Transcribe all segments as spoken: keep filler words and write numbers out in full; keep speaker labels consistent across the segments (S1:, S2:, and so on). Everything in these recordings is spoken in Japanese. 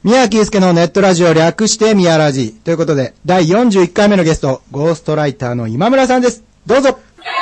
S1: 宮城祐介のネットラジオ略して宮ラジということで、だいよんじゅういっかいめのゲスト、ゴーストライターの今村さんです。どうぞ。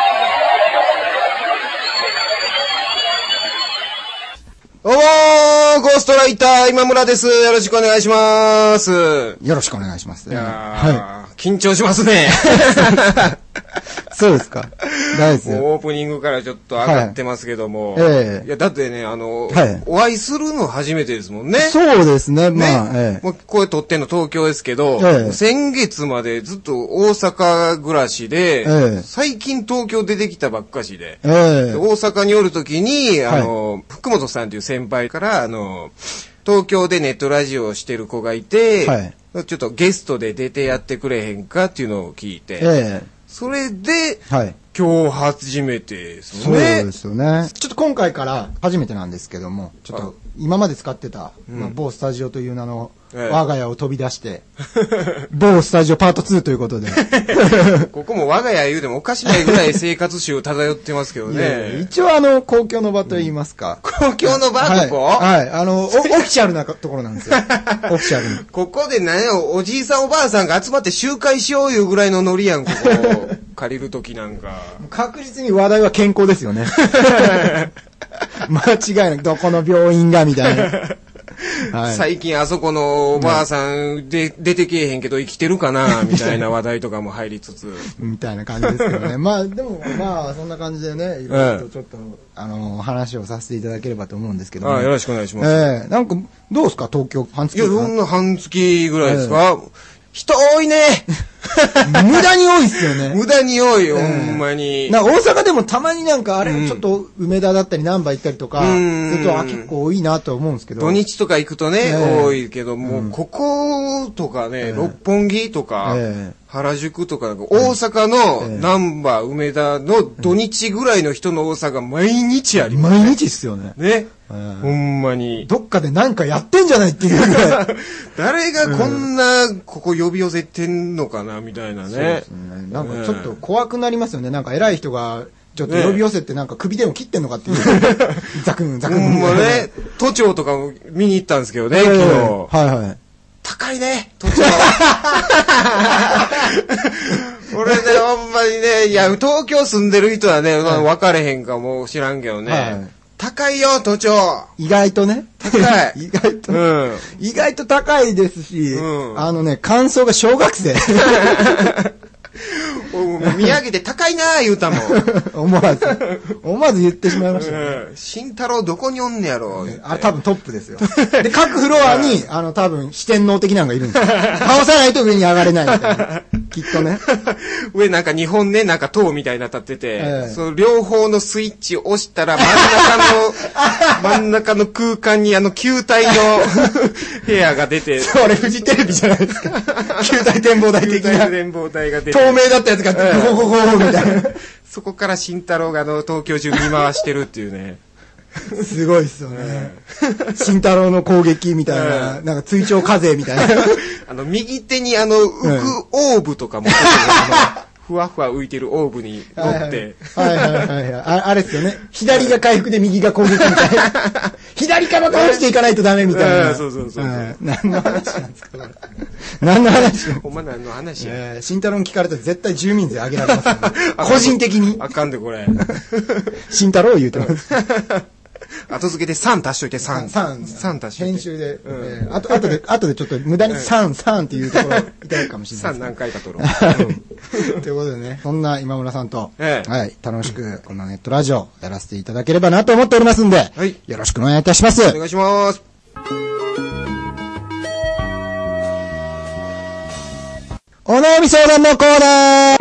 S2: どうもー、ゴーストライター今村です。よろしくお願いします。
S1: よろしくお願いします。
S2: いやー、はい、緊張しますね。
S1: そうですか。大丈夫ですよ。
S2: オープニングからちょっと上がってますけども。
S1: はい、ええ
S2: いや、だってね、あの、
S1: はい、
S2: お会いするの初めてですもんね。
S1: そうですね、まあ、
S2: ね
S1: ええ、
S2: もうこれ撮ってんの東京ですけど、
S1: ええ、先
S2: 月までずっと大阪暮らしで、ええ、最近東京出てきたばっかしで、ええ、大阪におるときに、あの、はい、福本さんという先輩から、あの、東京でネットラジオをしてる子がいて、はい、ちょっとゲストで出てやってくれへんかっていうのを聞いて、ええ、それで、はい、今日初めてですよね。
S1: そうですよね。ちょっと今回から初めてなんですけども、ちょっと今まで使ってた、うんまあ、某スタジオという名の、ええ、我が家を飛び出して、某スタジオパートツーということで。
S2: ここも我が家言うでもおかしないぐらい生活習漂ってますけどね。いやいや
S1: 一応あの、公共の場と言いますか。
S2: うん、公共の場、はい、ここ
S1: はい。あの、オフィシャルなところなんですよ。オフィシャルに。
S2: ここで何よ、おじいさんおばあさんが集まって集会しよういうぐらいのノリやん、ここ。借りるときなんか。
S1: 確実に話題は健康ですよね。間違いなく、どこの病院がみたいな。
S2: はい、最近あそこのおばあさんで、ね、出てけえへんけど生きてるかなみたいな話題とかも入りつつ。
S1: みたいな感じですけどね。まあでもまあそんな感じでね、いろいろとちょっと、ええ、あの、話をさせていただければと思うんですけども、ね。
S2: ああよろしくお願いします。
S1: ええなんか、どうですか東京、半月。
S2: いや、そんな半月ぐらいですか、ええ、人多いね。
S1: 無駄に多いっすよね。
S2: 無駄に多いよ、ほんまに。
S1: な大阪でもたまになんかあれ、ちょっと梅田だったり難波行ったりとか、すると、あ、結構多いなと思うんですけど。
S2: 土日とか行くとね、多いけど、もうこことかね、六本木とか、原宿とか、大阪の難波、梅田の土日ぐらいの人の多さが毎日ありますね。
S1: 毎日っすよね。
S2: ね。ほんまに。
S1: どっかでなんかやってんじゃないっていうぐらい。
S2: 誰がこんな、ここ呼び寄せてんのかな、みたいなね。そうですね。
S1: なんかちょっと怖くなりますよね。なんか偉い人が、ちょっと呼び寄せてなんか首でも切ってんのかっていう。ザクン、ザクン。
S2: ほんまね、都庁とかも見に行ったんですけどね、昨日。
S1: はいはい。
S2: 高いね、都庁。俺ね、ほんまにね、いや、東京住んでる人はね、はい、分かれへんかも知らんけどね。はい、高いよ、都庁。
S1: 意外とね。
S2: 高い。
S1: 意外と、うん。意外と高いですし、うん、あのね、感想が小学生。
S2: 見上げて高いなー言うたもん。
S1: 思わず。思わず言ってしまいました、ね。
S2: うん。慎太郎どこにおんねやろ。
S1: あ、多分トップですよ。で、各フロアに、あの、多分四天王的なのがいるんですよ。倒さないと上に上がれないみたいな。きっとね。
S2: 上なんか日本ね、なんか塔みたいな立ってて、えー、その両方のスイッチを押したら真ん中の、真ん中の空間にあの球体の部屋が出て。
S1: それフジテレビじゃないですか。球体展望台的な。
S2: 球体展望台が出て。
S1: 透明だったやつが、ゴゴゴゴみたいな。
S2: そこから慎太郎があの東京中見回してるっていうね。
S1: すごいっすよね。慎太郎の攻撃みたいな、なんか追徴課税みたいな。
S2: あの、右手にあの、浮くオーブとか持ってて、あの、ふわふわ浮いてるオーブに乗って。
S1: はいはいはいはい。ああれですよね。左が回復で右が攻撃みたいな。左から倒していかないとダメみたいな。
S2: そうそうそう。
S1: 何の話なんですか何の話
S2: ほんま何の話や。
S1: 慎太郎に聞かれたら絶対住民税上げられますよね。個人的に。
S2: あかんでこれ。
S1: 慎太郎言うてます。
S2: 後付けでさん足しといてさん。
S1: さん。
S2: さん足しといて。
S1: 編集で。うん、あと、あとで、あとでちょっと無駄にさん、さんっていうところいただくかもしれない。
S2: さん何回か取ろう。
S1: ということでね、そんな今村さんと、ええ、はい、楽しくこのネットラジオやらせていただければなと思っておりますんで、はい、よろしくお願いいたします。
S2: お願いします。
S1: お悩み相談のコーナー。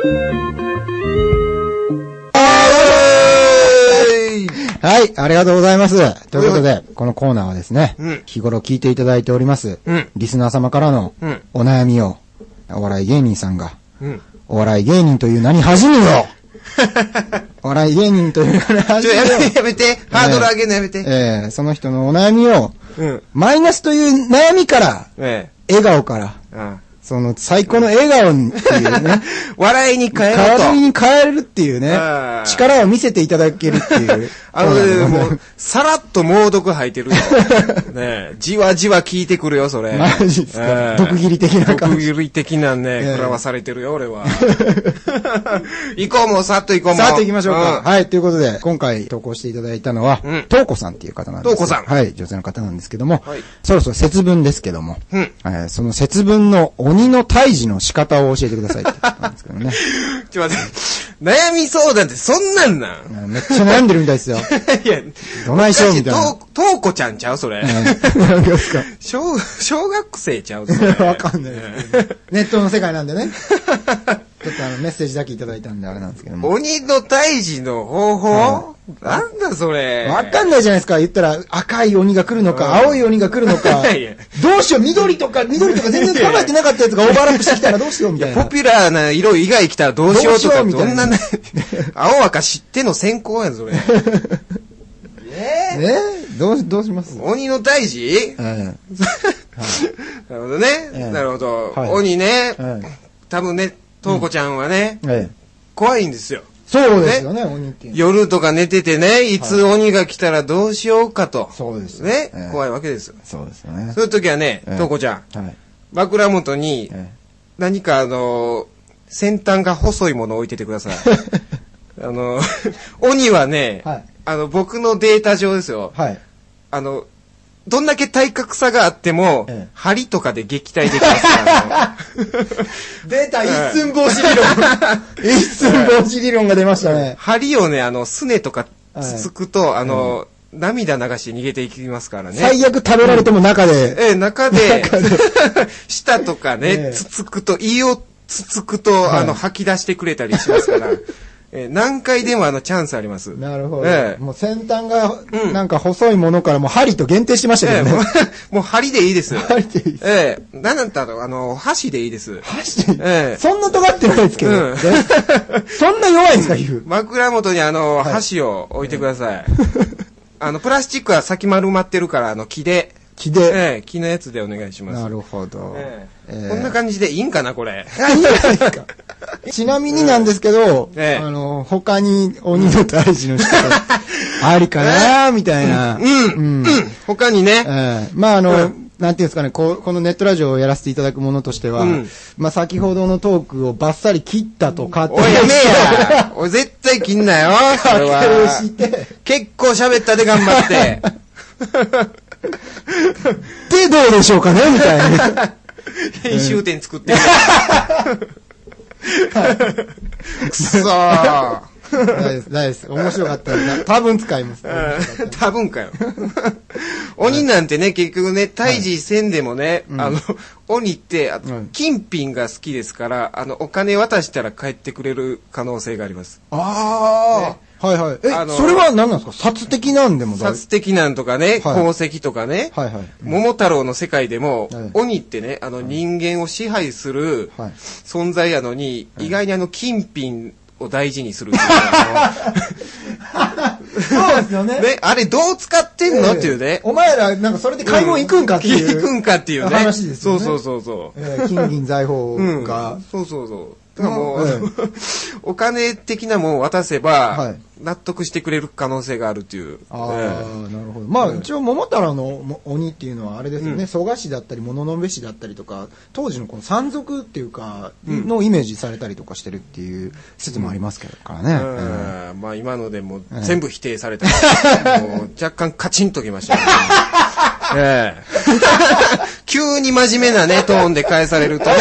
S1: はい、ありがとうございます。ということで、このコーナーはですね、うん、日頃聞いていただいております、うん、リスナー様からのお悩みを、お笑い芸人さんが、うん、お笑い芸人という名に恥じぬよお笑い芸人という名に恥じぬよ
S2: やめて、やめて、ハードル上げるのやめて。
S1: えー、その人のお悩みを、うん、マイナスという悩みから、えー、笑顔から、ああその最高の笑顔っていうね。
S2: 笑いに変えると。
S1: 笑いに変えるっていうね。力を見せていただけるっていう。
S2: あのね、もう、さらっと猛毒吐いてるよ。ねじわじわ効いてくるよ、それ。
S1: マジですか、えー、毒斬り的な感じ。
S2: 毒斬り的なね、食らわされてるよ、俺は。行こう、もう、さっと行こう、もう。
S1: さっと行きましょうか。うん、はい、ということで、今回投稿していただいたのは、とうこさんっていう方なんです。
S2: とうこさん。
S1: はい、女性の方なんですけども、はい、そろそろ節分ですけども、うんえー、その節分の鬼の退治の仕方を教えてくださいって言ったんですけどね。
S2: ちょっと待って、悩み相談ってそんなんなん？
S1: めっちゃ悩んでるみたいですよ。いや、どないしようみたいな。
S2: とう、とうこちゃんちゃうそれ。
S1: 何ですか
S2: 小、小学生ちゃうそれ。
S1: わかんない。ネットの世界なんでね。ちょっとあのメッセージだけいただいたんであれなんですけども。
S2: 鬼の退治の方法、はい、なんだそれ。
S1: わかんないじゃないですか。言ったら赤い鬼が来るのか、うん、青い鬼が来るのか。どうしよう、緑とか、緑とか全然考えてなかったやつがオーバーラップしてきたらどうしようみたいな。
S2: ポピュラーな色以外来たらどうしようとか、どんなね、青赤知っての先行やん、それ。
S1: えー、ねどう、どうします
S2: 鬼の退治、うんはい、なるほどね。えー、なるほど。はい、鬼ね、はい、多分ね、とうこちゃんはね、うんええ、怖いんですよ。
S1: そうですよね、ね鬼って。
S2: 夜とか寝ててね、いつ鬼が来たらどうしようかと。
S1: そうです
S2: ね、ええ。怖いわけですよ。
S1: そうですよね。
S2: そういう時はね、とうこちゃん、はい、枕元に、何かあの、先端が細いものを置いててください。あの、鬼はね、はい、あの、僕のデータ上ですよ。はい、あの、どんだけ体格差があっても、ええ、針とかで撃退できますから、ね。
S1: 出た、一寸法師理論。一寸法師理論が出ましたね。
S2: 針をね、あの、すねとかつつくと、はい、あの、うん、涙流して逃げていきますからね。
S1: 最悪食べられても中で。
S2: うん、ええ、中で、舌とかね、ええ、つつくと、胃をつつくと、はい、あの、吐き出してくれたりしますから。えー、何回でもあのチャンスあります。
S1: なるほど。えー、もう先端がなんか細いものからもう針と限定してましたけどね。えー、も, う
S2: もう針でいいです。
S1: 針でいいです。
S2: ええー、なんだったらあの箸でいいです。
S1: 箸でいい。えー、そんな尖ってないですけど。うん、そんな弱いんですか皮膚。
S2: 枕元にあの、はい、箸を置いてください。あのプラスチックは先丸まってるからあの木で。
S1: 木で、
S2: ええ、木のやつでお願いします。
S1: なるほど、
S2: えええー、こんな感じでいいんかなこれ。
S1: いいんじゃないですか。ちなみになんですけど、ええ、あの他に鬼の退治の仕方ありかなみたいな。
S2: うん、うん、うん、他にね。
S1: ええ、まああの、うん、なんていうんですかね、ここのネットラジオをやらせていただくものとしては、うん、まあ先ほどのトークをバッサリ切ったとかって。
S2: おいやめや。おい絶対切んなよ。それは結構喋ったで頑張って。
S1: で、どうでしょうかねみたいな。
S2: 編集点作ってる。くそー。
S1: 大丈夫です。大丈夫です。面白かったら、多分使います。
S2: 多分かよ。鬼なんてね、結局ね、退治せんでもね、はい、あの、鬼って、金品が好きですから、あの、お金渡したら帰ってくれる可能性があります。
S1: ああ。ねはいはい。え、あのそれは何なんですか殺的なんでも
S2: 殺的なんとかね、はい、宝石とかね、はいはい、桃太郎の世界でも、はい、鬼ってね、あの人間を支配する存在やのに、はい、意外にあの金品を大事にするっていう
S1: そうですよね。
S2: ね、あれどう使ってんの、えー、っていうね。
S1: お前らなんかそれで買い物行くんかっていう。
S2: 行くんかっていうね。
S1: 話ですよね。
S2: そうそうそうそう。
S1: えー、金銀財宝が、
S2: うん。そうそうそう。だからもう、うん、お金的なもんを渡せば、はい、納得してくれる可能性があるっていう。
S1: ああ、えー、なるほど。まあ、うん、一応、桃太郎の鬼っていうのはあれですよね、蘇我氏だったり、物部氏だったりとか、当時のこの山賊っていうか、のイメージされたりとかしてるっていう説もありますけどからね。
S2: うんうん、まあ、今のでも全部否定された。もう若干カチンときました、ね。ええ、急に真面目なね、トーンで返されるとね。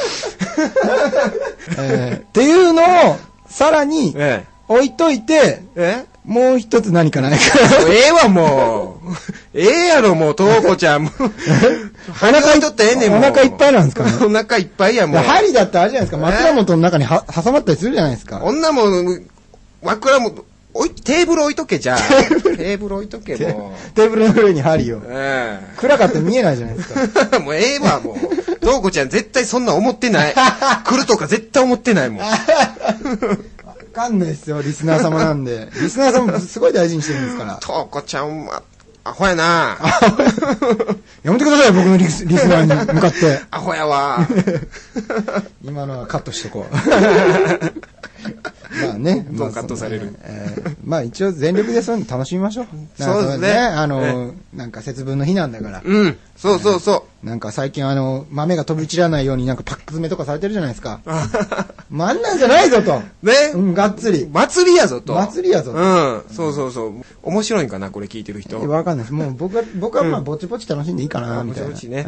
S1: えー、っていうのをさらに置いといて、ええ、もう一つ何かないか。
S2: ええわもう。ええやろもう、とうこちゃん。お
S1: 腹いっとったらええねんもう。お腹いっぱいなんですかね。
S2: お腹いっぱいやもう。
S1: 針だってあれじゃないですか。枕元の中には挟まったりするじゃないですか。
S2: 女も枕元おいテーブル置いとけじゃあ。テーブル置いとけもう。
S1: テーブルの上に針を。ええ、暗かったら見えないじゃないですか。
S2: もうええわもう。とうこちゃん絶対そんな思ってない。来るとか絶対思ってないもん。わ
S1: かんないですよ、リスナー様なんで。リスナー様もすごい大事にしてるんですから。
S2: とうこちゃんは、アホやな。
S1: やめてください、僕のリス、リスナーに向かって。
S2: アホやわ。
S1: 今のはカットしとこう。 まあね。
S2: どんどんカットされる。
S1: まあ、えー、まあ一応全力でそういうの楽しみましょう。
S2: そうですね。
S1: あの、なんか節分の日なんだから。
S2: うん。そうそうそう。
S1: なんか最近あの、豆が飛び散らないようになんかパック詰めとかされてるじゃないですか。まんなんじゃないぞと。
S2: ね。
S1: うん、がっつり。
S2: 祭りやぞと。
S1: 祭りやぞと。
S2: うん。そうそうそう。面白いんかな、これ聞いてる人。
S1: わかんないです。もう僕は、僕はまあぼちぼち楽しんでいいかな、みたいな。ぼちぼちね。うん。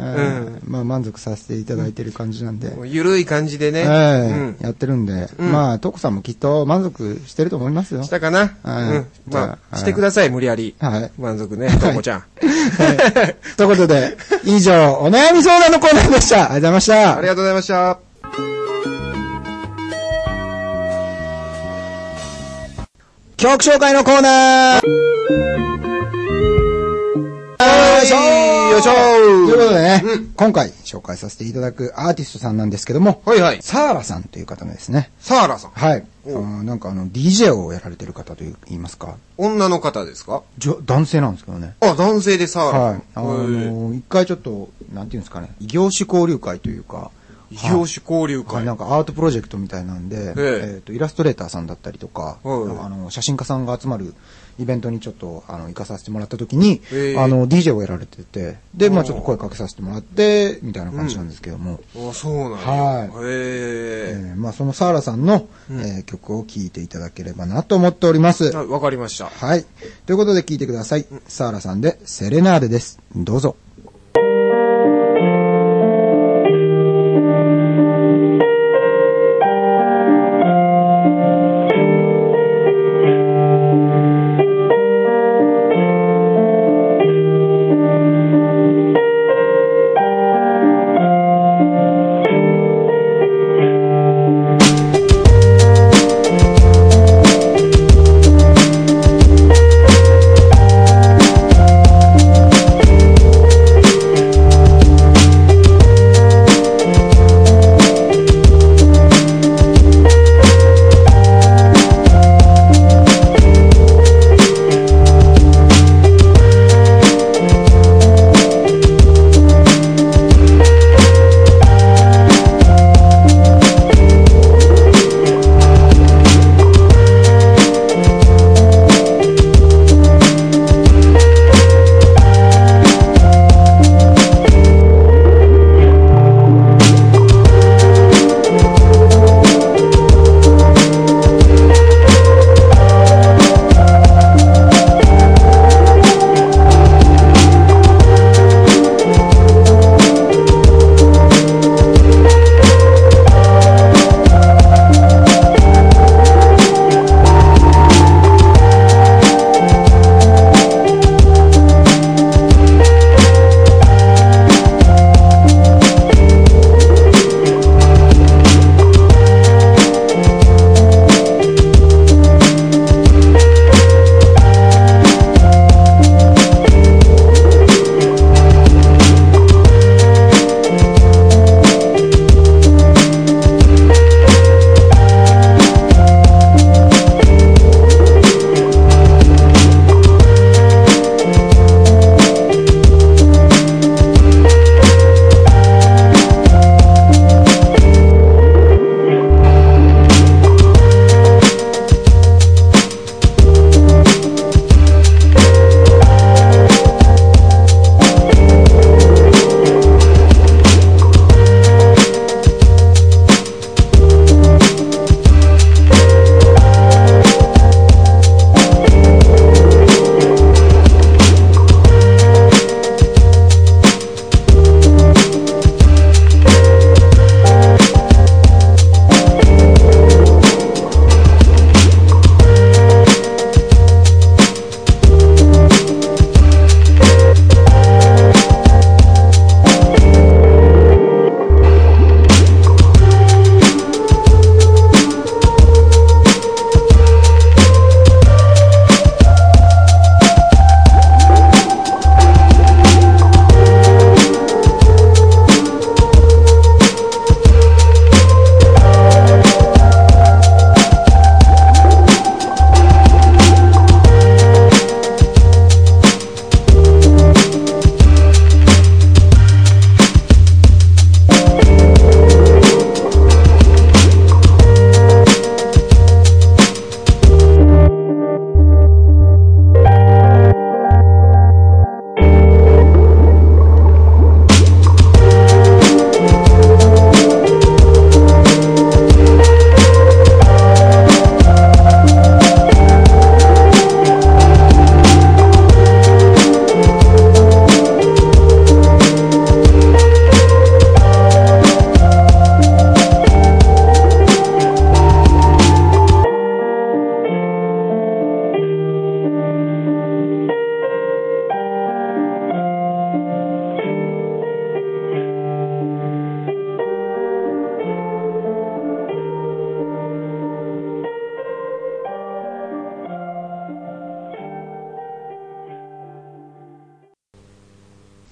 S1: まあ満足させていただいてる感じなんで。
S2: ゆるい感じでね。
S1: ええ。やってるんで。まあ、トコさんもきっと満足してると思いますよ。
S2: したかな。うん。まあ、してください、無理やり。はい。満足ね、トコちゃん。
S1: ということで、以上、お悩み相談のコーナーでした。ありがとうございました。
S2: ありがとうございました。
S1: 曲紹介のコーナーよいしょーよいしょーということでね、うん、今回紹介させていただくアーティストさんなんですけども、はいはい。サーラさんという方がですね。
S2: サーラさん
S1: はい。あなんかあの、ディージェー をやられてる方と言いますか。
S2: 女の方ですか？
S1: じょ男性なんですけどね。
S2: あ、男性でサーラさん。はい。
S1: あのー、一回ちょっと、なんていうんですかね、異業種交流会というか、
S2: 異業種交流会、
S1: はい、なんかアートプロジェクトみたいなんで、えっと、イラストレーターさんだったりとか、あの、写真家さんが集まるイベントにちょっと、あの、行かさせてもらった時に、あの、ディージェー をやられてて、で、まあちょっと声かけさせてもらって、みたいな感じなんですけども。
S2: あ、そうなんだ。
S1: はい。へえ。まあそのサーラさんの、え曲を聴いていただければなと思っております。
S2: わかりました。
S1: はい。ということで聴いてください。サーラさんで、セレナーデです。どうぞ。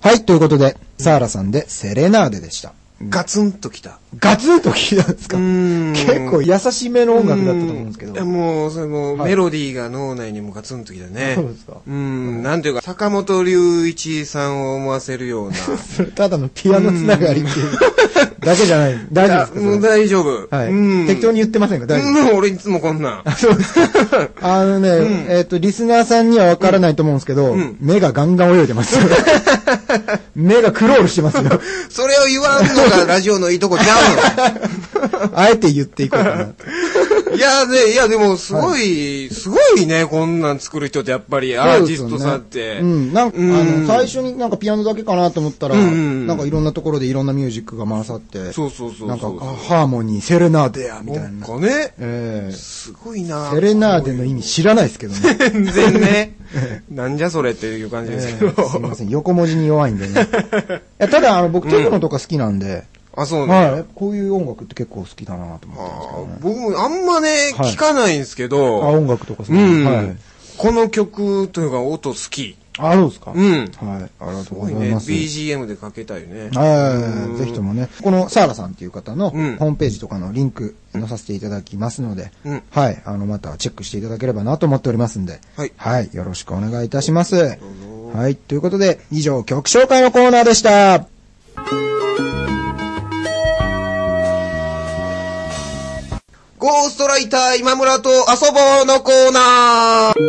S1: はい、ということで、サーラさんでセレナーデでした。
S2: ガツンときた。
S1: ガツンときたんですか？結構優しめの音楽だったと思うんですけど。
S2: もう、それも、メロディーが脳内にもガツンときたね。
S1: そうですか。
S2: うん、なんていうか、坂本龍一さんを思わせるような。
S1: ただのピアノつながりっていうだけじゃない。大丈夫ですか？
S2: もう大丈夫。
S1: はい。適当に言ってませんか？大丈夫ですか？
S2: 俺いつもこんなん。
S1: そうですか。あのね、えっと、リスナーさんにはわからないと思うんですけど、目がガンガン泳いでます。目がクロールしてますよ。
S2: それを言わんのがラジオのいいとこちゃ
S1: うの。あえて言っていこうかな。
S2: いや、ね、いや、でも、すごい、すごいね、こんなん作る人って、やっぱり、アーティストさんって。
S1: うん。なんか、あの、最初になんかピアノだけかなと思ったら、なんかいろんなところでいろんなミュージックが回さって、
S2: そうそうそう。
S1: なんか、ハーモニー、セレナーデや、みたいな。
S2: なんかね。
S1: ええ。
S2: すごいな。
S1: セレナーデの意味知らないですけどね。
S2: 全然ね。なんじゃそれっていう感じですけど。
S1: すいません、横文字に弱いんでね。ただ、あの、僕、テクノとか好きなんで、
S2: あ、そうね。
S1: はい。こういう音楽って結構好きだなと思ってますけどね。
S2: 僕もあんまね、聞かないんですけど。
S1: あ、音楽とか
S2: そう。はい。この曲というか音好き。
S1: あ、そうですか？
S2: うん。
S1: はい。ありがとうございます。
S2: ビージーエム でかけたいね。
S1: はい。ぜひともね、このサーラさんっていう方のホームページとかのリンク載させていただきますので、はい。あの、またチェックしていただければなと思っておりますんで、はい。はい。よろしくお願いいたします。はい。ということで、以上、曲紹介のコーナーでした。
S2: ゴーストライター今村と遊ぼうのコーナー。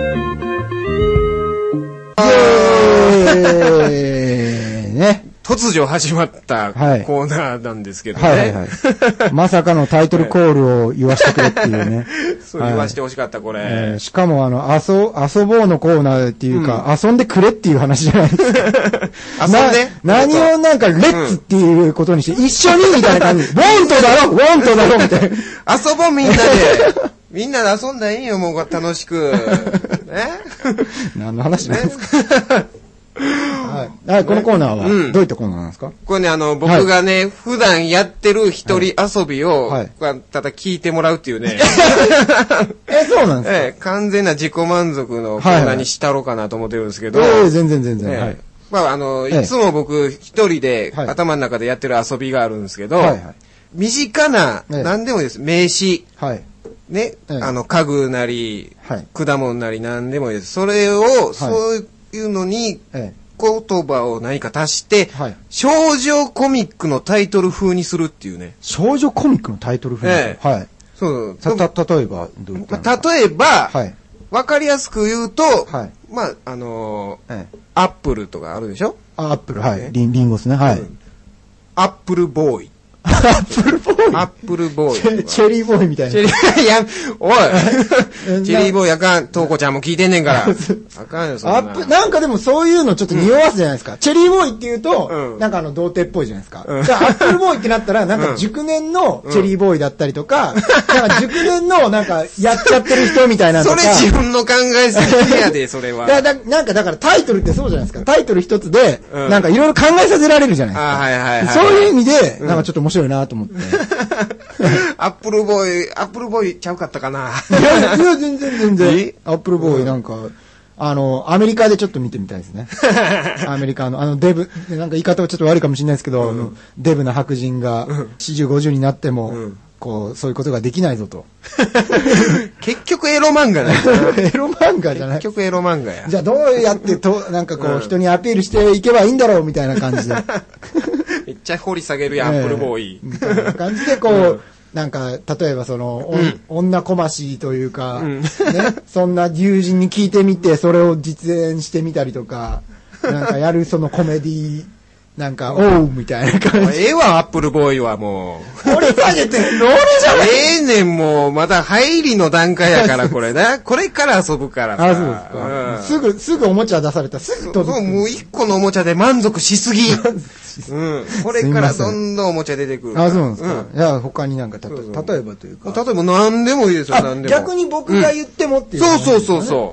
S1: イェーイね。
S2: 突如始まったコーナーなんですけどね。はいはいはい。
S1: まさかのタイトルコールを言わせてくれっていうね。
S2: そう言わせてほしかった、これ、え
S1: ー。しかもあの、遊、遊ぼうのコーナーっていうか、うん、遊んでくれっていう話じゃないですか。
S2: 遊んで
S1: 何をなんか、レッツっていうことにして、一緒にみたいな感じ。ウォントだろウォントだろみたいな。
S2: 遊ぼうみんなで。みんなで遊んだらいいよ、もう楽しく。ね
S1: 何の話なんですかはい。はい、このコーナーは、どういったコーナーなんですか？
S2: これね、あの、僕がね、普段やってる一人遊びを、ただ聞いてもらうっていうね。
S1: え、そうなんですか？
S2: え、完全な自己満足のコーナーにしたろうかなと思ってるんですけど。
S1: ええ、全然全然。はい。
S2: まあ、あの、いつも僕一人で頭の中でやってる遊びがあるんですけど、身近な、何でもいいです。名詞。はい。ね、あの、家具なり、果物なり何でもいいです。それを、そういう、いうのに、言葉を何か足して、はい、少女コミックのタイトル風にするっていうね。
S1: 少女コミックのタイトル風にする、ええ、はい。そう。た、た、例えば、どういった
S2: の？まあ、例えば、はい、わかりやすく言うと、はい、まあ、あのーええ、アップルとかあるでしょ？
S1: アップル、はい。リン、リンゴですね、はい。うん、
S2: アップルボーイ。
S1: アップルボーイ
S2: アップルボー
S1: イ。チェリーボーイみたいな。
S2: チェリー、いや、おいチェリーボーイあかん。トーコちゃんも聞いてんねんから。あかんよ、そんな。
S1: アップ、なんかでもそういうのちょっと匂わすじゃないですか。うん、チェリーボーイって言うと、うん、なんかあの、童貞っぽいじゃないですか。うん、じゃあ、アップルボーイってなったら、なんか熟年のチェリーボーイだったりとか、うん、なんか熟年のなんか、やっちゃってる人みたいなのとか。
S2: それ自分の考えすぎやで、それは。
S1: だだなんかだからタイトルってそうじゃないですか。タイトル一つで、うん、なんかいろいろ考えさせられるじゃないですか。あ、はいはいはい。そういう意味で、なんかちょっと面白いなと思って。
S2: アップルボーイ、アップルボーイちゃうかったかな。
S1: いや、いや全然全然。アップルボーイなんか、あの、アメリカでちょっと見てみたいですね。アメリカの、あの、デブ、なんか言い方はちょっと悪いかもしれないですけど、うん、あのデブな白人がよんじゅう、ごじゅうになっても、うん、こう、そういうことができないぞと。
S2: 結局エロ漫画だよ。
S1: エロ漫画じゃない。
S2: 結局エロ漫画や。
S1: じゃあどうやってと、なんかこう、うん、人にアピールしていけばいいんだろうみたいな感じで。
S2: めっちゃ掘り下げるやん、アップルボーイ。
S1: みたいな感じでこう、うん、なんか、例えばその、うん、女こましというか、うん、ね、そんな友人に聞いてみて、それを実演してみたりとか、なんかやるそのコメディなんか、おうみたいな感じ。
S2: ええわ、アップルボーイはも
S1: う。これ下げてんの俺じゃない。
S2: ええねん、もう、まだ入りの段階やから、これな。これから遊ぶからさ。
S1: あ、そうですか。うん、すぐ、すぐおもちゃ出されたらすぐ
S2: 届く。もう一個のおもちゃで満足しすぎ。うん。これからどんどんおもちゃ出てくる。
S1: あ、そうなんですか。うん、いや、他になんか、たと、例えばというか。
S2: 例えば何でもいいですよ、何でも。
S1: 逆に僕が言ってもっていう、
S2: ね、うん。そうそうそうそう。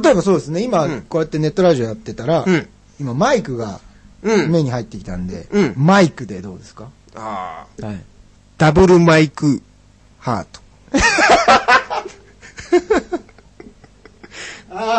S1: 例えばそうですね、今、こうやってネットラジオやってたら、うん、今マイクが、うん、目に入ってきたんで、うん、マイクでどうですか？
S2: ああ。はい。ダブルマイクハート。
S1: ああ、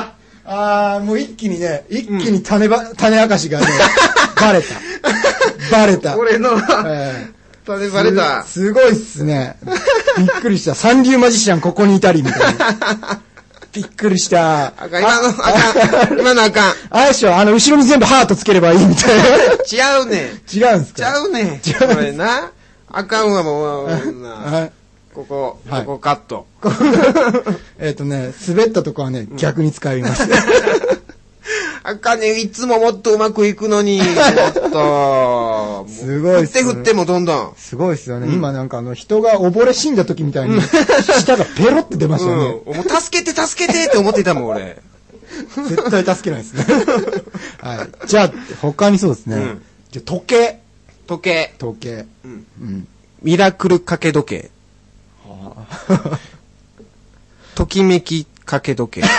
S1: あー、もう一気にね、一気に種ば、うん、種明かしがね、バレた。バレた。
S2: 俺の、えー、種バレた
S1: す。すごいっすね。びっくりした。三流マジシャンここにいたり、みたいな。びっくりした。
S2: あかん、今の、あかん。今のあかん。
S1: あれでしょ、あの、後ろに全部ハートつければいいみたい
S2: な。違うね
S1: ん。違うんすか？
S2: 違うねん。違う。これな。あかんわ、もう、な。ここ、ここカット。
S1: えっとね、滑ったとこはね、逆に使います。
S2: あかんね、いつももっとうまくいくのに、もっと。
S1: すごいっすね。
S2: 振って振ってもどんどん。
S1: すごいっすよね。うん、今なんかあの、人が溺れ死んだ時みたいに、舌がペロって出ましたよね。
S2: うん、もう助けて助けてって思ってたもん、俺。
S1: 絶対助けないですね。はい。じゃあ、他にそうですね。うん、じゃあ、時計。
S2: 時計。
S1: 時計。
S2: うん。うん、ミラクル掛け時計。はあ、ときめき掛け時計。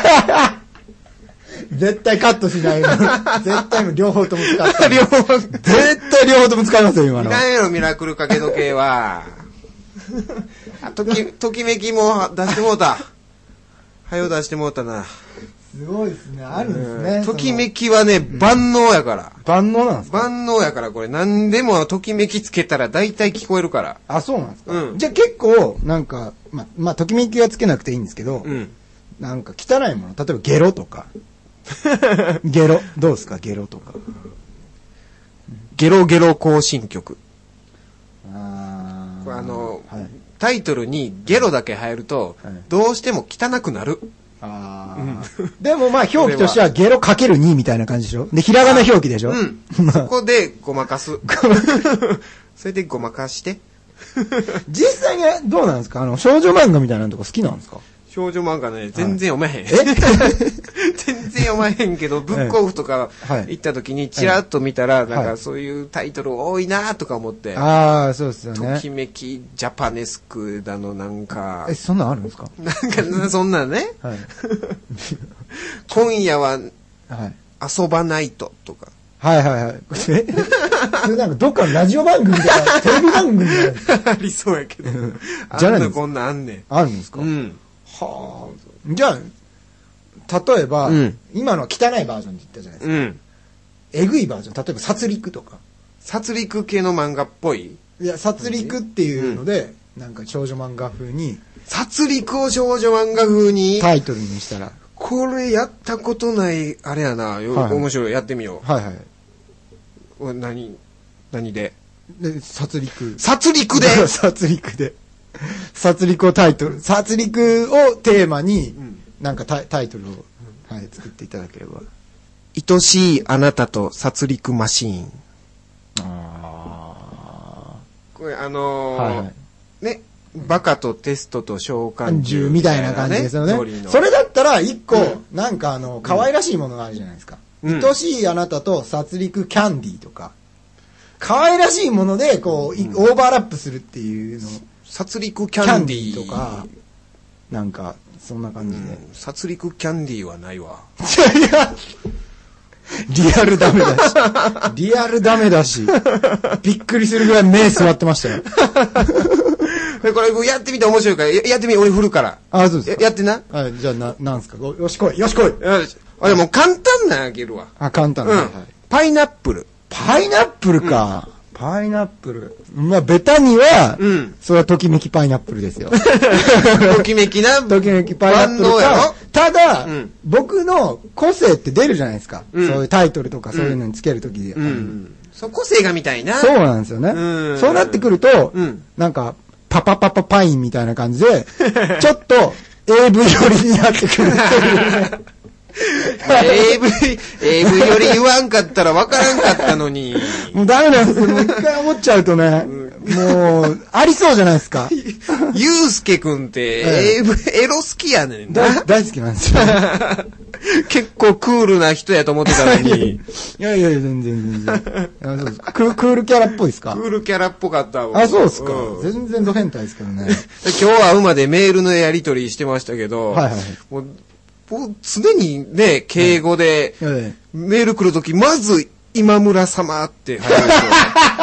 S1: 絶対カットしないよ。絶対も両方とも使った。
S2: 両方。
S1: 絶対両方とも使いますよ、今の。
S2: いらんやろ、ミラクル掛け時計は。あ、とき、ときめきも出してもうた。はよ出してもうたな。
S1: すごいですね。あるんですね。
S2: ときめきはね、万能やから。
S1: 万能なんですか？
S2: 万能やから、これ。何でもときめきつけたら大体聞こえるから。
S1: あ、そうなんですか？うん。じゃあ結構、なんか、ま、まあ、ときめきはつけなくていいんですけど、うん。なんか汚いもの。例えばゲロとか。ゲロ。どうですかゲロとか。
S2: ゲロゲロ行進曲。
S1: あ
S2: これあの、はい、タイトルにゲロだけ入ると、はい、どうしても汚くなる。
S1: あうん、でもまあ表記としてはゲロかけるにみたいな感じでしょで、ひらがな表記でしょうん。
S2: そこでごまかす。それでごまかして。
S1: 実際にどうなんですかあの、少女漫画みたいなのとか好きなんですか
S2: 少女漫画ね、全然読めへん。え全然読まへんけど、ブックオフとか行った時にチラッと見たら、なんかそういうタイトル多いなとか思って。
S1: ああ、そうですよね。
S2: ときめきジャパネスクだの、なんか。
S1: え、そんなんあるんですか
S2: なんか、そんなんね。はい、今夜は、遊ばないと、とか。
S1: はいはいはい。えそれなんかどっかのラジオ番組とか、テレビ番組みたいな。
S2: ありそうやけど。
S1: じゃあ
S2: こんなんあんねん。
S1: あるんですかうん。はあ。じゃあ、例えば、うん、今のは汚いバージョンで言ったじゃないですか。うん。えぐいバージョン。例えば、殺戮とか。
S2: 殺戮系の漫画っぽい
S1: いや、殺戮っていうので、うん、なんか少女漫画風に。
S2: 殺戮を少女漫画風に
S1: タイトルにしたら。
S2: これやったことない、あれやな。はいはい、面白い。やってみよ
S1: う。はいはい。
S2: 何何で
S1: で、殺戮。
S2: 殺戮で
S1: 殺戮で。殺戮をタイトル、殺戮をテーマに、うん、なんかタイ、タイトルを、うん、はい、作っていただければ。
S2: 愛しいあなたと殺戮マシーン。
S1: あ
S2: ー。これあのー、はいはい、ね、バカとテストと召喚獣
S1: みたいな感じですよね。それだったら一個、うん、なんかあの、可愛らしいものがあるじゃないですか。うん、愛しいあなたと殺戮キャンディーとか。可愛らしいもので、こう、うん、オーバーラップするっていうの。
S2: 殺戮キャンディー
S1: とか、なんか、そんな感じで。うん、
S2: 殺戮キャンディーはないわ。
S1: いや、リアルダメだし。リアルダメだし。びっくりするぐらい目座ってましたよ。
S2: これやってみて面白いから、やってみ、俺振るから。
S1: あ、そうですか。
S2: やってな。
S1: はい、じゃあな、なんすか。よし来い、よし来い。よし。
S2: あ、でも簡単なあげるわ。
S1: あ、簡単な。うん、はい。
S2: パイナップル。
S1: パイナップルか。うんパイナップル。まあ、ベタには、うん。それはときめきパイナップルですよ。
S2: ときめきな。
S1: ときめきパイナップルか。ただ、うん、僕の個性って出るじゃないですか。うん、そういうタイトルとかそういうのにつけるときで。うん。うん、
S2: そう、個性が見たいな。
S1: そうなんですよね。うん、そうなってくると、うん、なんか、パパパパパインみたいな感じで、ちょっと エーブイ 寄りになってくるっていうね。
S2: エーブイ、エーブイ より言わんかったら分からんかったのに。
S1: もうダメなんですよ。もう一回思っちゃうとね、うん、もう、ありそうじゃないですか。
S2: ゆうすけくんって、エーブイ、エロ好きやねんな。
S1: 大好きなんですよ。
S2: 結構クールな人やと思ってたのに。
S1: いやいやいや、全然全然。あそうですク。クールキャラっぽいですか？
S2: クールキャラっぽかったわ。
S1: あ、そうですか。うん、全然ド変態ですけどね。
S2: 今日会うまでメールのやり取りしてましたけど、はいはい。もうもう常にね、敬語で、メール来るとき、まず、今村様って入るんですよ。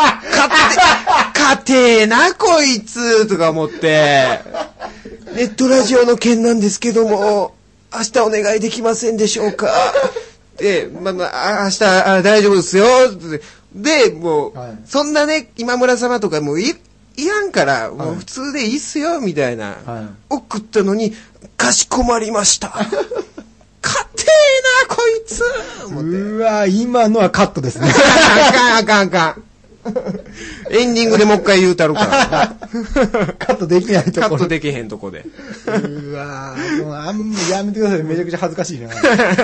S2: かて、家庭な、こいつとか思って、ネットラジオの件なんですけども、 明日お願いできませんでしょうかで、まあまあ、明日あ大丈夫ですよ。で、もう、はい、そんなね、今村様とかもうい、いらんから、もう普通でいいっすよ、みたいな。はい、送ったのに、かしこまりました。かてえな、こいつ
S1: うわ、今のはカットですね。
S2: あかんあかんあかん。エンディングでもう一回言うたるから。
S1: カットできないとこ。
S2: カットできへんとこで。
S1: うわぁ、もうあんまやめてください。めちゃくちゃ恥ずかしいな。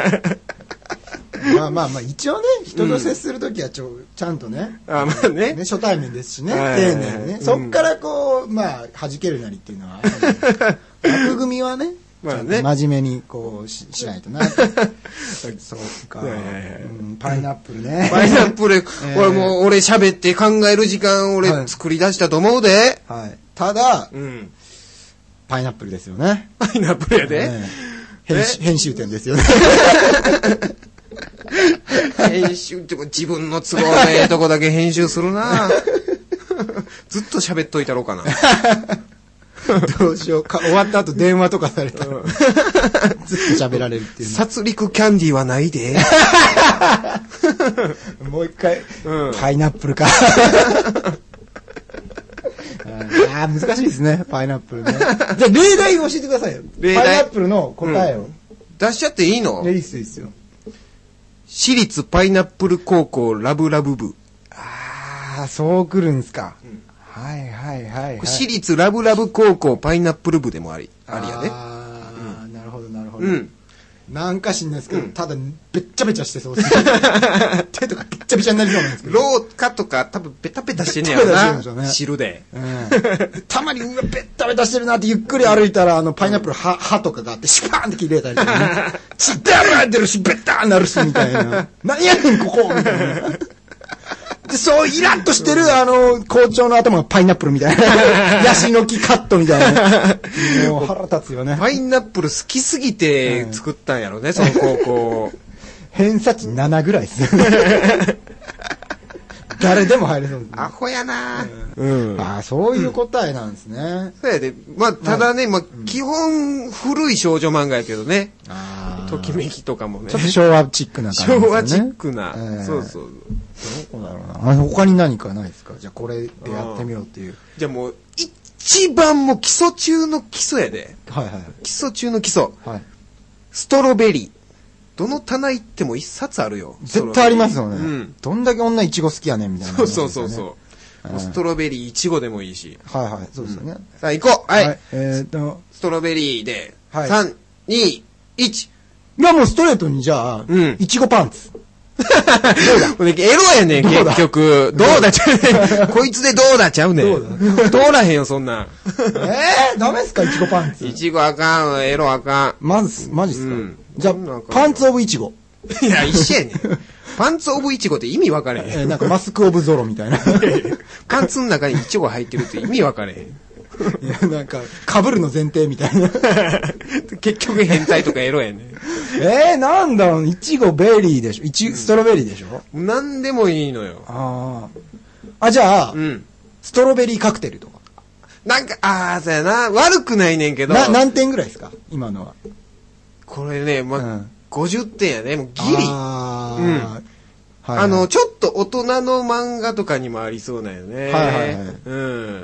S1: まあまあまあ、一応ね、人と接するときはちょ、うん、ちゃんとね。
S2: あ、まあね。
S1: ね、初対面ですしね。丁寧にね。そっからこう、まあ、弾けるなりっていうのは。枠組みはね。まあね、真面目にこう し, しないとな。そうか、うん。パイナップルね。
S2: パイナップル、えー、俺もう、俺喋って考える時間俺作り出したと思うで。
S1: はい。ただ、うん、パイナップルですよね。
S2: パイナップルやで。
S1: えー、編, 編集点ですよね。
S2: 編集って自分の都合のええとこだけ編集するな。ずっと喋っといたろうかな。
S1: どうしようか。終わった後電話とかされたら、うん、ずっと喋られるっていう。
S2: 殺戮キャンディーはないで。
S1: もう一回、うん、パイナップルか。ああ、難しいですね、パイナップルね。じゃあ、例題教えてくださいよ。例題パイナップルの答えを。うん、
S2: 出しちゃっていいの？
S1: いいっす、いいっすよ。
S2: 私立パイナップル高校ラブラブ部。
S1: ああ、そう来るんすか。うんはいはいはい、はい。
S2: 私立ラブラブ高校パイナップル部でもあり、ありやで。
S1: ああ、うん、なるほどなるほど。うん。なんか知んないですけど、うん、ただ、べっちゃべちゃしてそうです。手とかべっちゃべちゃになりそうなんですけど。
S2: 廊下とか多分ベタベタしてんねやろな。ね、汁で。
S1: うん。たまに、うわ、べったべたしてるなってゆっくり歩いたら、あの、パイナップル歯、歯とかがあって、シュパーンって切れたりとかね。ちってやってるし、べったーなるし、みたいな。何やねん、ここみたいな。で、そう、イラッとしてる、あの、校長の頭がパイナップルみたいな。ヤシの木カットみたいな。もう腹立つよね。
S2: パイナップル好きすぎて作ったんやろね、うん、その高校。
S1: 偏差値ななぐらいですよね。誰でも入れそうですね。
S2: アホやな、
S1: うん、ああ、そういう答えなんですね。うん、
S2: そうやで。まあ、ただね、まあ、基本古い少女漫画やけどね。ああ。ときめきとかもね。
S1: ちょっと昭和チックな感じですね。
S2: 昭和チックな。えー、そうそう。
S1: どこだろうな。あの他に何かないですか？じゃあこれでやってみようっていう。
S2: じゃあもう、一番もう基礎中の基礎やで。
S1: はいはい。
S2: 基礎中の基礎。はい。ストロベリー。どの棚行っても一冊あるよ。
S1: 絶対ありますよね。うん。どんだけ女イチゴ好きやねんみたいな、ね。
S2: そうそうそうそう。ストロベリーイチゴでもいいし。
S1: はいはい。そうですよね。うん、
S2: さあ行こう。はい。はい、
S1: えー、っと。
S2: ストロベリーで、はい、さん、に、いち。
S1: いやもうストレートにじゃあ、うん。イチゴパンツ。
S2: どうだエロやねん、結局。どうだちゃうねん。こいつでどうだちゃうねん。どうだ通らへんよ、そんなん。
S1: えー、ダメっすか、イチゴパンツ。
S2: イチゴあかん、エロあかん。
S1: まず、マジっすか、うん、じゃあ、パンツオブイチゴ。
S2: いや、一緒やねん。パンツオブイチゴって意味分かれへん。
S1: えー、なんかマスクオブゾロみたいな。
S2: パンツの中にイチゴ入ってるって意味分かれへん。
S1: いや、なんか、被るの前提みたいな。
S2: 結局変態とかエロやねん。
S1: えー、なんだろう、イチゴベリーでしょ、イチ、ストロベリーでしょ、
S2: なんでもいいのよ。
S1: ああ。あ、じゃあ、うん、ストロベリーカクテルとか。
S2: なんか、ああ、そうやな。悪くないねんけど。
S1: な、何点ぐらいですか今のは。
S2: これね、ま、うん、ごじゅってんやね。もうギリ。ああ。うん。はいはい、あの、ちょっと大人の漫画とかにもありそうだよね。はいはいはい。うん。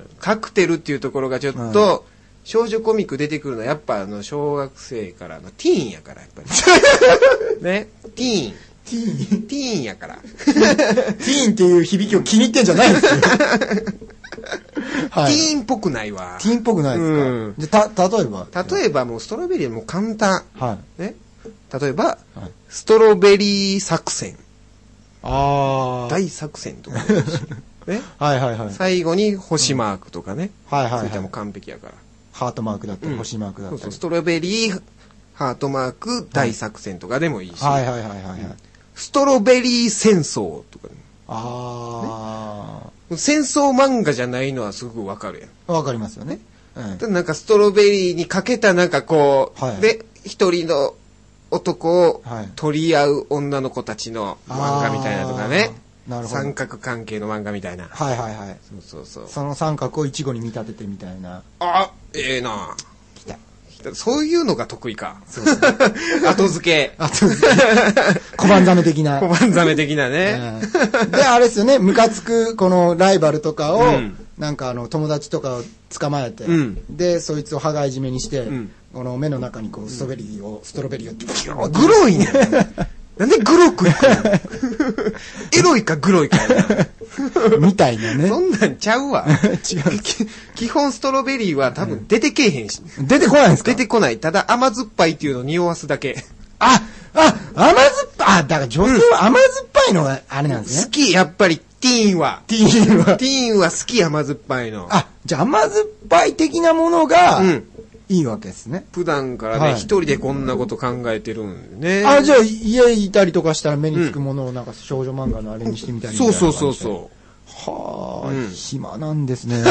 S2: カクテルっていうところがちょっと、はい、少女コミック出てくるのはやっぱあの、小学生からのティーンやから、やっぱり。ね。ティーン。
S1: ティーン
S2: ティーンやから。
S1: ティーンっていう響きを気に入ってんじゃないんですよ。
S2: はい、ティーンっぽくないわ。
S1: ティーンっぽくないですか、うん、じゃ、た、例えば
S2: 例えばもうストロベリーも簡単。はい。ね。例えば、はい、ストロベリー作戦。ああ。大作戦とか。ね。はいはいはい。最後に星マークとかね。うん、はいはい、はい。そういったも完璧やから。
S1: ハートマークだったり、うん、星マークだったり。そうそう、
S2: ストロベリー、ハートマーク、大作戦とかでもいいし。はいはいはいはい、はい。ストロベリー戦争とか、ね。ああ、ね。戦争漫画じゃないのはすごくわかるやん。
S1: わかりますよね。
S2: うん、なんかストロベリーにかけたなんかこう、はい、で、一人の男を取り合う女の子たちの漫画みたいなとかね。なるほど。三角関係の漫画みたいな。
S1: はいはいはい。
S2: そうそうそう。
S1: その三角をイチゴに見立ててみたいな。
S2: あ、ええー、な。
S1: 来た。
S2: そういうのが得意か。そうですね。後付け。後付け。
S1: 小判ザメ的な。
S2: 小判ザメ的なね。
S1: で、あれですよね、ムカつく、このライバルとかを、うん、なんかあの、友達とかを捕まえて、うん、で、そいつを羽交い締めにして、うん、この目の中にこう、ストロベリーを、ストロベリーを、
S2: グロいね。なんでグロくいくのエロいかグロいか
S1: みたいなね。
S2: そんなんちゃうわ。違う。基本ストロベリーは多分出てけえへんし。
S1: 出てこないんですか？
S2: 出てこない。ただ甘酸っぱいっていうのを匂わすだけ。
S1: あ、あ、甘酸っぱい、あ、だから女性は甘酸っぱいのがあれなんですね。
S2: 好き、やっぱりティーンは。
S1: ティーンは。
S2: ティーンは好き甘酸っぱいの。
S1: あ、じゃあ甘酸っぱい的なものが、うん。いいわけですね。
S2: 普段からね、一、はい、人でこんなこと考えてるんね。
S1: あ、じゃあ家いたりとかしたら目につくものをなんか少女漫画のあれにしてみたりみたいな、
S2: うん。そうそうそうそう。
S1: はあ、うん、暇なんですね。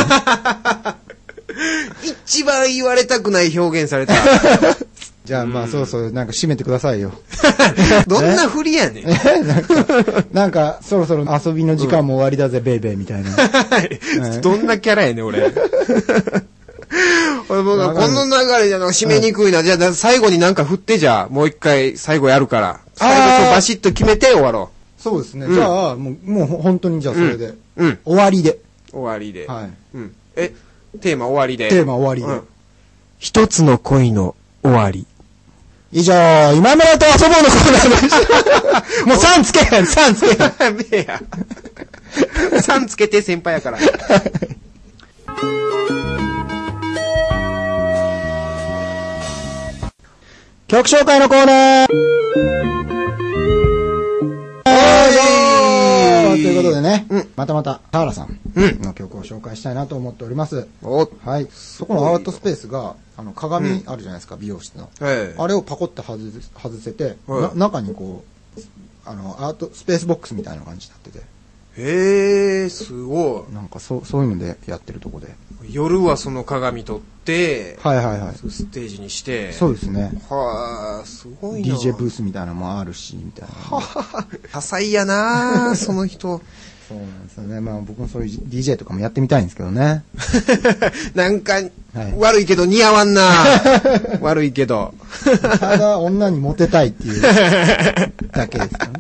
S2: 一番言われたくない表現された。
S1: じゃあまあ、うん、そうそう、なんか締めてくださいよ。
S2: どんな振りやねん。
S1: なんか、なんかそろそろ遊びの時間も終わりだぜ、うん、ベイベーみたいな。
S2: どんなキャラやねん、俺。この流れじゃな、締めにくいな。じゃあ、最後になんか振ってじゃあ、もう一回最後やるから。最後バシッと決めて終わろ
S1: う。そうですね。うん、じゃあ、もう、もう本当にじゃあそれで。うん。うん、終わりで。
S2: 終わりで。
S1: はい。
S2: うん。え、テーマ終わりで。
S1: テーマ終わりで。うん、
S2: 一つの恋の終わり。
S1: 以上、今村と遊ぼうのコーナーでした。もうさんつけへん、さんつけへん。ねえ
S2: や。さんつけて先輩やから。
S1: 曲紹介のコーナーはい、ということでね、うん、またまた田原さんの曲を紹介したいなと思っております。
S2: うん、
S1: はい。そこのアートスペースが、あの、鏡あるじゃないですか、うん、美容室の。はい、あれをパコって外外せて、はい、な中にこう、あの、アートスペースボックスみたいな感じになってて。
S2: へー、すごい。
S1: なんかそう、そういうのでやってるとこで。
S2: 夜はその鏡撮って、
S1: はいはいはい。
S2: ステージにして。
S1: そうですね。
S2: はあ、すごいな。
S1: ディージェー ブースみたいなのもあるし、みたいな。
S2: は多彩やなその人。
S1: そうなんですよね。まあ僕もそういう ディージェー とかもやってみたいんですけどね。
S2: なんか、はい、悪いけど似合わんな悪いけど。
S1: ただ女にモテたいっていうだけですかね。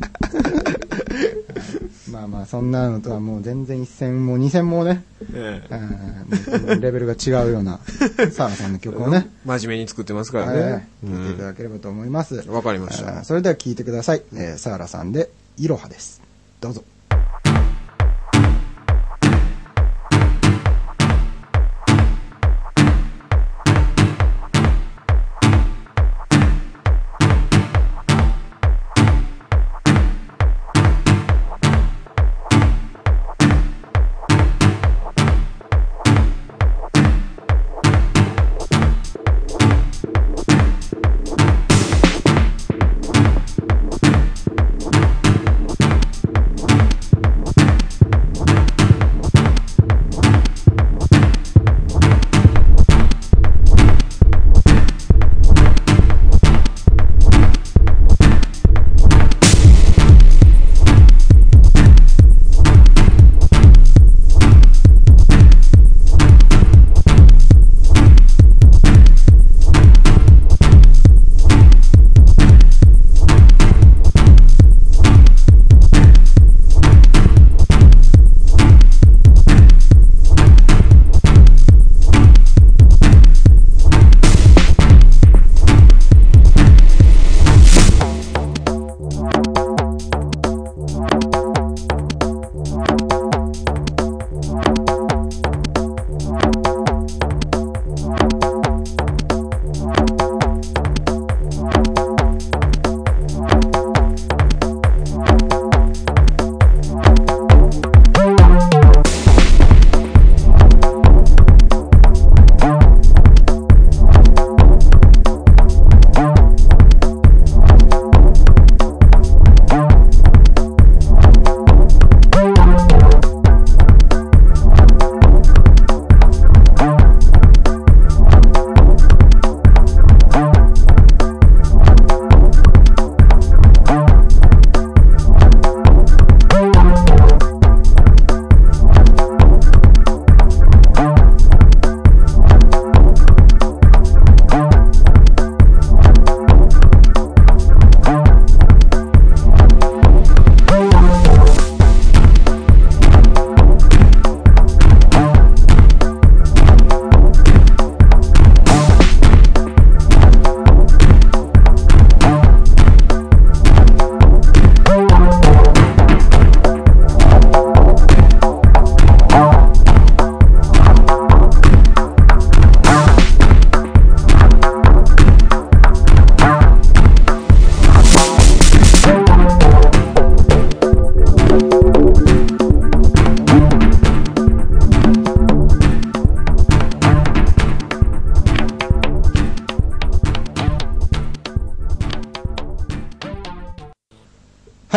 S1: まあまあそんなのとはもう全然一線も二線もね、ええ、レベルが違うようなサーラさんの曲をね
S2: 真面目に作ってますからね、
S1: えー、聴いていただければと思います。
S2: わ、うん、かりました。
S1: それでは聴いてください、えー、サーラさんでいろはです。どうぞ。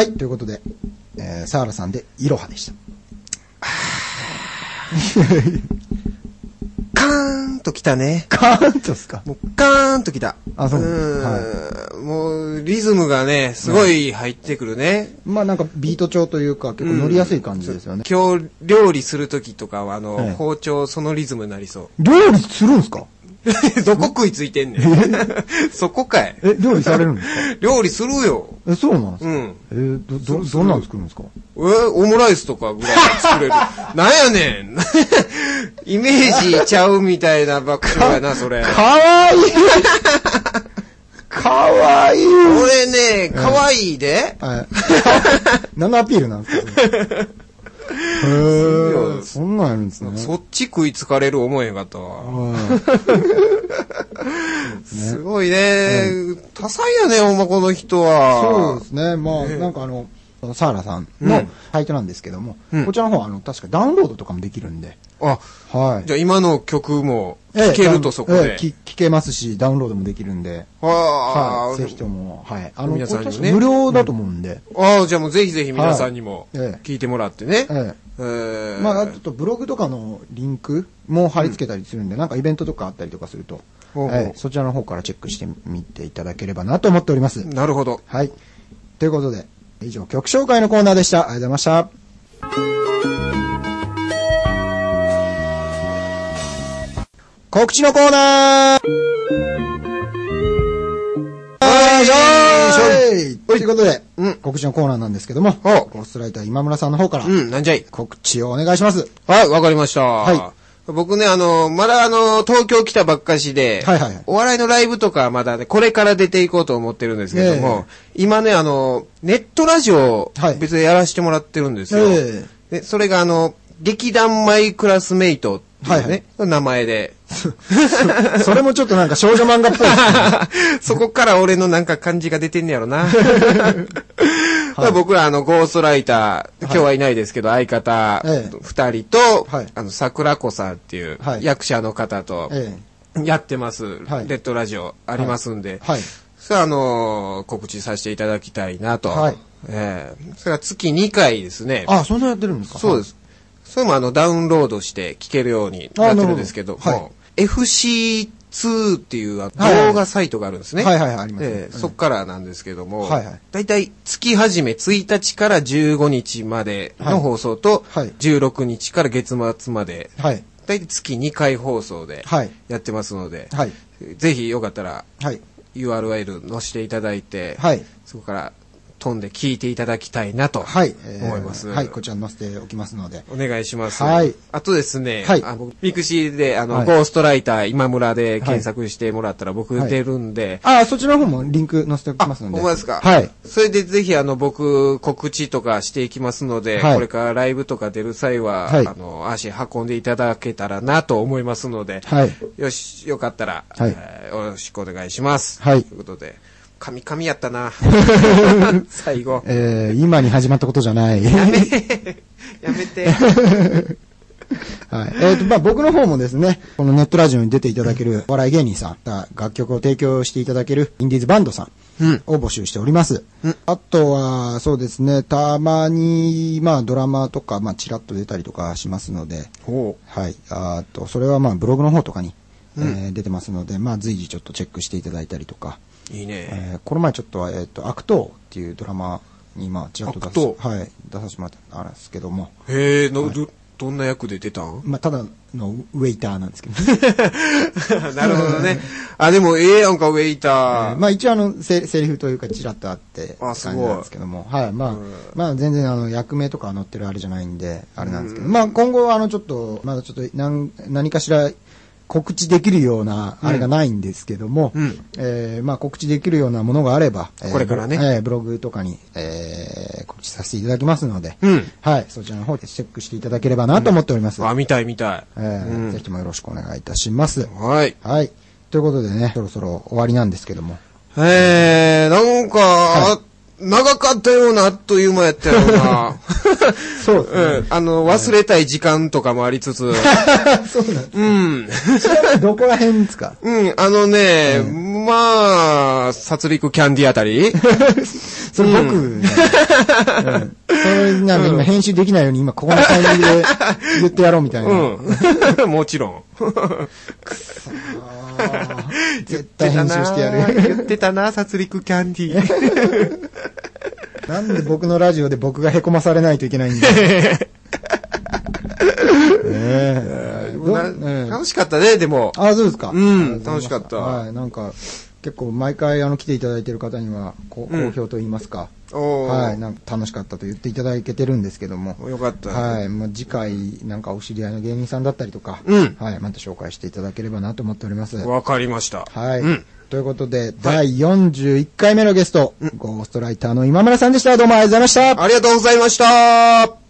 S1: はい、ということで、えー、サーラさんで、いろはでした。
S2: カーンと来たね。
S1: カーンとですか？
S2: もうカーンと来た。
S1: あ、そう。
S2: うん、はい。もう、リズムがね、すごい入ってくるね。
S1: うん、まあなんかビート調というか、結構乗りやすい感じですよね。
S2: うん、今日、料理するときとかは、あの、はい、包丁、そのリズムになりそう。
S1: 料理するんですか？
S2: どこ食いついてんねん。そこかい。
S1: え、料理されるんですか？
S2: 料理するよ。
S1: え、そうなんですか？
S2: うん。
S1: えー、ど、ど、どんなの作るんですか？
S2: え、オムライスとかぐらい作れる。なんやねん。イメージちゃうみたいな爆笑やな、それ。
S1: かわいい。かわいい。
S2: 俺ね、かわいいで。
S1: はい。何のアピールなんですか？へー、そんなんやるんですね。
S2: そっち食いつかれる思えへんかったわ。すごいね。多彩やね、ほんまこの人は。
S1: そうですね。まあ、なんかあの、サーラさんのサイトなんですけども、こちらの方はあの、確かダウンロードとかもできるんで。
S2: あ、はい。じゃあ今の曲も聴けるとそこで。
S1: 聴けますし、ダウンロードもできるんで。はい。ぜひとも、はい。あの、
S2: 皆さんにね。
S1: 無料だと思うんで。
S2: ああ、じゃあもうぜひぜひ皆さんにも聞いてもらってね。
S1: ええ。まあ、ちょっとブログとかのリンクも貼り付けたりするんで、なんかイベントとかあったりとかすると、そちらの方からチェックしてみていただければなと思っております。
S2: なるほど。
S1: はい。ということで、以上曲紹介のコーナーでした。ありがとうございました。告知のコーナーということで、うん、告知のコーナーなんですけども、ゴーストライター今村さんの方から、うん、なんじゃい告知をお願いします。
S2: はい、わかりました。はい。僕ね、あの、まだあの、東京来たばっかしで、はいはいはい、お笑いのライブとかまだね、これから出ていこうと思ってるんですけども、えー、今ね、あの、ネットラジオ、はい、別でやらせてもらってるんですよ。えー、でそれがあの、劇団マイクラスメイトっていうね、はいはい、名前で。
S1: そ, それもちょっとなんか少女漫画っぽいです
S2: ね。そこから俺のなんか感じが出てんねやろな。はい、僕らあの、ゴーストライター、今日はいないですけど、相方二人と、はい、あの、桜子さんっていう役者の方とやってます。はい、レッドラジオありますんで、はいはい、それはあのー、告知させていただきたいなと。はい、えー、それは月にかいですね。
S1: あ、そんなやってるんですか？
S2: そうです。それもあの、ダウンロードして聞けるようになってるんですけど、はい、エフシーツー っていう動画サイトがあるんですね。はいはいはい、あります、ね。えー、そっからなんですけども、はいはい、だいたい月始めついたちからじゅうごにちまでの放送と、はい、じゅうろくにちから月末まで、はい、だいたい月にかい放送でやってますので、はい、ぜひよかったら、はい、ユーアールエル 載せていただいて、はい、そこから飛んで聞いていただきたいなと思います。
S1: はい、えー、はい、こちらに載せておきますので。
S2: お願いします。はい。あとですね、はい、あの、ミクシーで、あの、はい、ゴーストライター今村で検索してもらったら僕出るんで。
S1: はい、ああ、そちらの方もリンク載せておきますので。
S2: ほんまですか？はい。それでぜひあの、僕、告知とかしていきますので、はい、これからライブとか出る際は、はい、あの、足運んでいただけたらなと思いますので、はい。よし、よかったら、はい、えー、よろしくお願いします。はい。ということで。神々やったな。最後。
S1: えー、今に始まったことじゃない。
S2: やめやめて。
S1: はい。えっ、ー、と、まあ、僕の方もですね、このネットラジオに出ていただける笑い芸人さん、楽曲を提供していただけるインディーズバンドさんを募集しております。うん、あとは、そうですね、たまに、まあ、ドラマとか、まあ、チラッと出たりとかしますので、はい。あと、それはまあ、ブログの方とかに、うん、えー、出てますので、まあ、随時ちょっとチェックしていただいたりとか、
S2: いいね。
S1: えー、この前ちょっと、えっ、ー、と、悪党っていうドラマに、まあ、ちらっと出す、はい、出させてもらったあれですけども。
S2: へえ、はい、ど、どんな役で出たん？
S1: まあ、ただのウェイターなんですけど。
S2: なるほどね。あ、でも、ええやんか、ウェイター。
S1: えー、まあ、一応あの、セセリフというか、ちらっとあって、
S2: あ、すごい。
S1: なんですけども。はい、まあ、まあ、全然あの、役名とか載ってるあれじゃないんで、あれなんですけど、まあ、今後はあの、ちょっと、まだちょっと、なん、何かしら、告知できるような、あれがないんですけども、うん、えー、まあ告知できるようなものがあれば、
S2: これからね、
S1: えー、ブログとかに、えー、告知させていただきますので、うん、はい、そちらの方でチェックしていただければなと思っております。
S2: うん、あ、見たい見たい。
S1: えーうん、ぜひともよろしくお願いいたします。
S2: はい。
S1: はい。ということでね、そろそろ終わりなんですけども。
S2: えー、なんか、はい、長かったようなあっという間やったような。
S1: そうですね。うん。
S2: あの、忘れたい時間とかもありつつ。そうなん
S1: ですうん。ちなみにどこら辺ですか？
S2: うん、あのね、うん、まあ、殺戮キャンディあたり
S1: それ僕、うんうん、それなんか今編集できないように今ここのタイミングで言ってやろうみたいな。
S2: うん。もちろん。
S1: くそー。絶対編集してやる。
S2: 言ってたな、殺戮キャンディ。
S1: なんで僕のラジオで僕が凹まされないといけないんだ
S2: えー、楽しかったね、でも。
S1: あ、そうですか。
S2: うん、楽しかった。
S1: はい、なんか、結構毎回あの来ていただいている方には、好評と言いますか。うん、はい、なんか楽しかったと言っていただけてるんですけども。
S2: よかった。
S1: はい、まあ、次回、なんかお知り合いの芸人さんだったりとか、
S2: うん、
S1: はい、また紹介していただければなと思っております。
S2: わかりました。
S1: はい。うん、ということで、だいよんじゅういっかいめのゲスト、うん、ゴーストライターの今村さんでした。どうもありがとうございました。
S2: ありがとうございました。